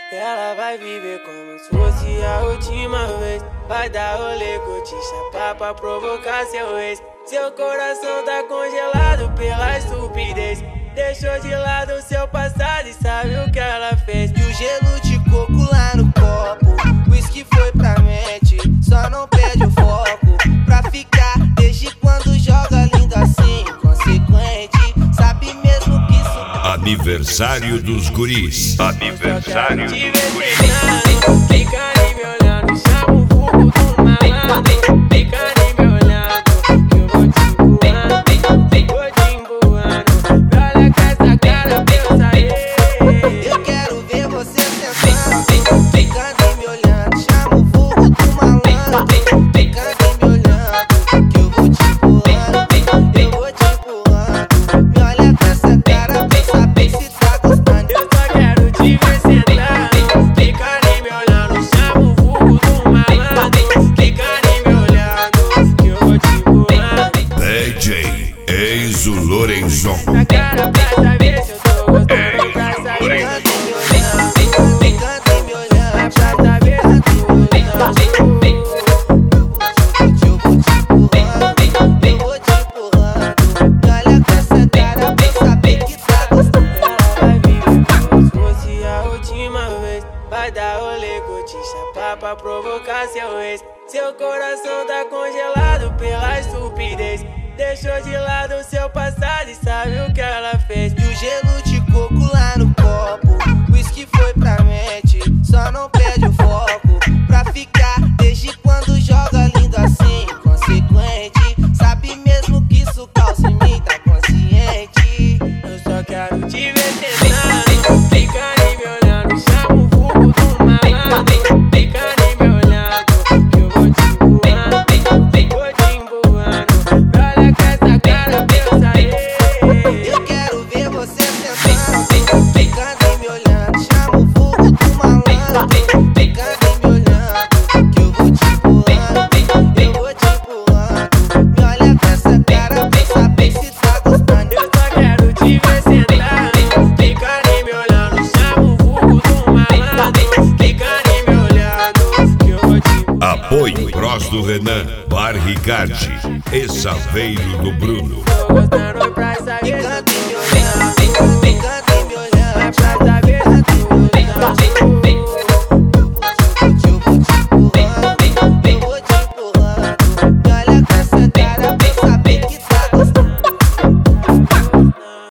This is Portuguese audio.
Ela vai viver como se fosse a última vez. Vai dar rolê, curtir, chapar pra provocar seu ex. Seu coração tá congelado pela estupidez. Deixou de lado seu passado e sabe o que ela fez. E o gelo de coco lá no copo, whisky foi pra mente, só não perde o foco. Pra ficar, desde quando joga lindo assim, inconsequente, sabe mesmo que isso. Aniversário dos guris. Aniversário dos guris. Fica ali me olhando, chama o vulgo do malandro. Fica ali me olhando, que eu vou te empurrando. Vou te empurrando, olha com essa cara que eu saí. Eu quero ver você sentando. Fica ali me olhando, chama o vulgo do malandro. Fica ali me olhando, que eu vou te empurrando. Eu vou te empurrando. Me olha com essa cara pra saber se tá gostando. Eu só quero te ver sentando. Fica ali me olhando, chama o vulgo do malandro. Fica ali me olhando, que eu vou te empurrando. DJ Enzo Lorenzon. Na cara pra saber se eu tô gostando. Pra saber se eu tô gostando. Fica ali me olhando, Pra saber se eu tô gostando. eu vou te empurrando. Eu vou te empurrando. Me olha com essa cara pra saber que tá gostando. Ela vai viver como se fosse a última vez. Vai dar rolê, curtir, chapar pra provocar seu ex. Seu coração tá congelado pela estupidez. Deixou de lado seu passado e sabe o que ela fez. E o gelo de coco lá no copo, whisky foi pra mente, só não perde o foco. Pra ficar, desde quando joga lindo assim, inconsequente, sabe mesmo que isso causa em mim, tá consciente. Eu só quero te ver tentando. Fica ali me olhando, chama o vulgo do malandro. Fica ali me olhando, que eu vou te empurrando. Vou te empurrando, olha com essa cara que eu saí. Eu quero ver você sentando. Fica ali me olhando, chama o vulgo do malandro. Fica ali me olhando, que eu vou te empurrando. Eu vou te empurrando. Me olha com essa cara pra saber se tá gostando. Eu só quero te ver sentando. Fica ali me olhando, chama o vulgo do malandro. Fica ali me olhando, que eu vou te empurrando. Apoio Cross do Renan, Bar Ricardi e Saveiro do Bruno. Tô gostando pra